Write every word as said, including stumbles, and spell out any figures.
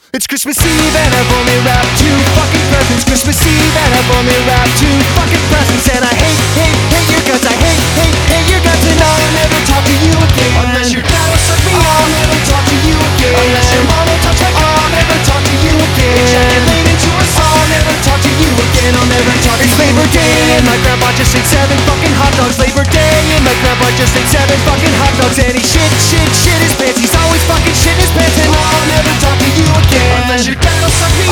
It's Christmas Eve and I've only wrapped two fucking presents. Christmas Eve and I've only wrapped two fucking presents. And I hate, hate, hate your guts. I hate, hate, hate your guts. And I'll never talk to you again. Unless your dad will suck me, I'll never talk to you again. Unless your mom will touch my cock, I'll never talk to you again. Ejaculate into a song, I'll never talk to you again. I'll never talk to you. It's Labor Day and my grandpa just ate seven fucking hot dogs. Labor Day and my grandpa just ate seven fucking hot dogs. And he shit, shit, shit his pants. He's always fucking shit his pants. And I'll never talk to you again. Unless your dad will suck me,